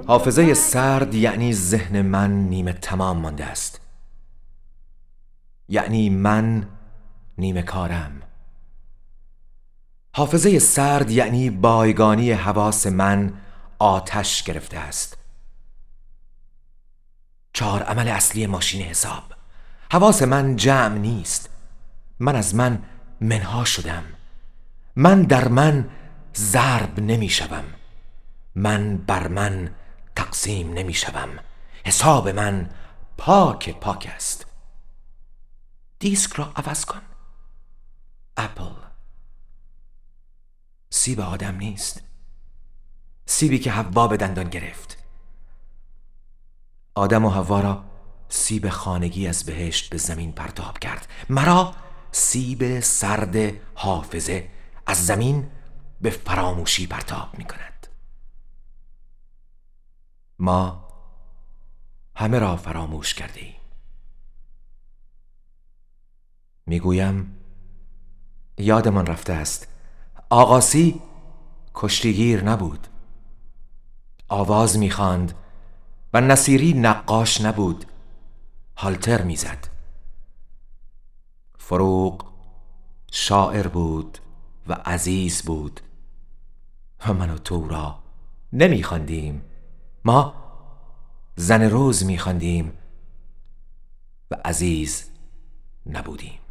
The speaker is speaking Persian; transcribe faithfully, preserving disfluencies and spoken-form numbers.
حافظه سرد یعنی ذهن من نیمه تمام مانده است، یعنی من نیمه کارم. حافظه سرد یعنی بایگانی حواس من آتش گرفته است. چهار عمل اصلی ماشین حساب. حواس من جمع نیست. من از من منها شدم. من در من ضرب نمی شوم. من بر من تقسیم نمی شوم. حساب من پاک پاک است. دیسک را عوض کن. اپل. سیب آدم نیست. سیبی که حوا به دندان گرفت. آدم و حوا را سیب خانگی از بهشت به زمین پرتاب کرد. مرا سیب سرد حافظه از زمین به فراموشی پرتاب می کند. ما همه را فراموش کرده ایم. می گویم یادمان رفته است آقاسی کشتیگیر نبود. آواز می خواند و نصیری نقاش نبود، هالتر می زد. فروغ شاعر بود و عزیز بود و من و تو را نمی خواندیم. ما زن روز می خواندیم و عزیز نبودیم.